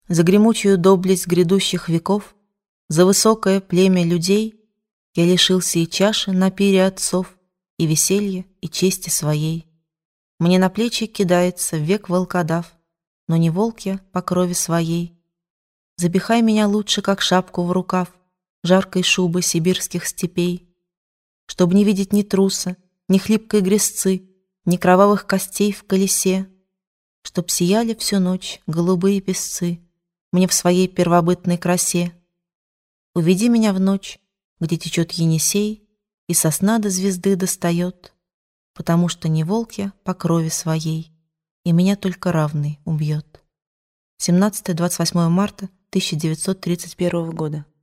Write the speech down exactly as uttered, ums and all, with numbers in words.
За гремучую доблесть грядущих веков, за высокое племя людей я лишился и чаши на пире отцов, и веселья, и чести своей. Мне на плечи кидается век волкодав, но не волк я по крови своей. Запихай меня лучше, как шапку в рукав, жаркой шубы сибирских степей, чтоб не видеть ни труса, ни хлипкой грязцы, ни кровавых костей в колесе, чтоб сияли всю ночь голубые песцы мне в своей первобытной красе. Уведи меня в ночь, где течет Енисей и сосна до звезды достает, потому что не волк я по крови своей, и меня только равный убьет. семнадцатое — двадцать восьмое марта тысяча девятьсот тридцать первого года.